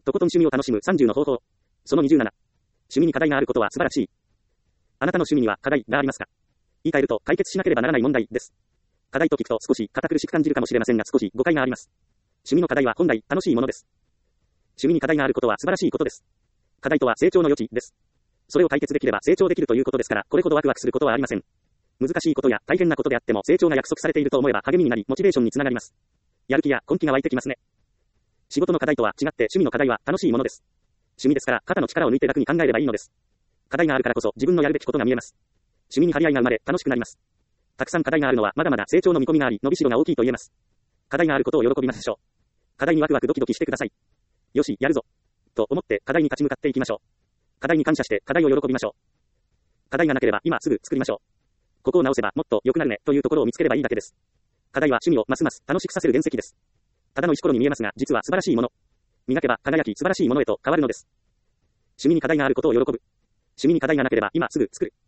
とことん趣味を楽しむ30の方法。その27。趣味に課題があることは素晴らしい。あなたの趣味には課題がありますか？言い換えると解決しなければならない問題です。課題と聞くと少し堅苦しく感じるかもしれませんが少し誤解があります。趣味の課題は本来楽しいものです。趣味に課題があることは素晴らしいことです。課題とは成長の余地です。それを解決できれば成長できるということですから、これほどワクワクすることはありません。難しいことや大変なことであっても成長が約束されていると思えば励みになりモチベーションにつながります。やる気や根気が湧いてきますね。仕事の課題とは違って趣味の課題は楽しいものです。趣味ですから肩の力を抜いて楽に考えればいいのです。課題があるからこそ自分のやるべきことが見えます。趣味に張り合いが生まれ楽しくなります。たくさん課題があるのはまだまだ成長の見込みがあり伸びしろが大きいと言えます。課題があることを喜びましょう。課題にワクワクドキドキしてください。よし、やるぞ。と思って課題に立ち向かっていきましょう。課題に感謝して課題を喜びましょう。課題がなければ今すぐ作りましょう。ここを直せばもっと良くなるねというところを見つければいいだけです。課題は趣味をますます楽しくさせる原石です。ただの石ころに見えますが実は素晴らしいもの。磨けば輝き素晴らしいものへと変わるのです。趣味に課題があることを喜ぶ。趣味に課題がなければ今すぐ作る。